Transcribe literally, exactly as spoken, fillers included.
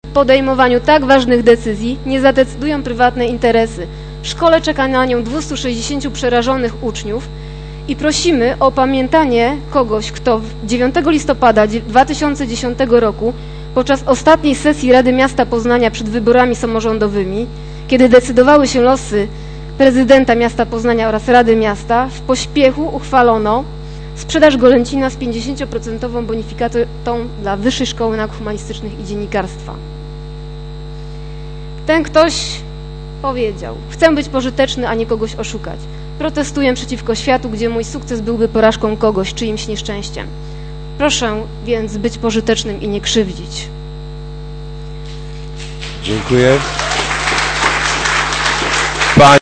podejmowaniu tak ważnych decyzji nie zadecydują prywatne interesy. W szkole czeka na nią dwieście sześćdziesięciu przerażonych uczniów i prosimy o opamiętanie kogoś, kto dziewiątego listopada dwa tysiące dziesiątego roku podczas ostatniej sesji Rady Miasta Poznania przed wyborami samorządowymi, kiedy decydowały się losy prezydenta miasta Poznania oraz Rady Miasta, w pośpiechu uchwalono sprzedaż Golęcina z pięćdziesięcioprocentową bonifikatą dla Wyższej Szkoły Nauk Humanistycznych i Dziennikarstwa. Ten ktoś powiedział: chcę być pożyteczny, a nie kogoś oszukać. Protestuję przeciwko światu, gdzie mój sukces byłby porażką kogoś, czyimś nieszczęściem. Proszę więc być pożytecznym i nie krzywdzić. Dziękuję.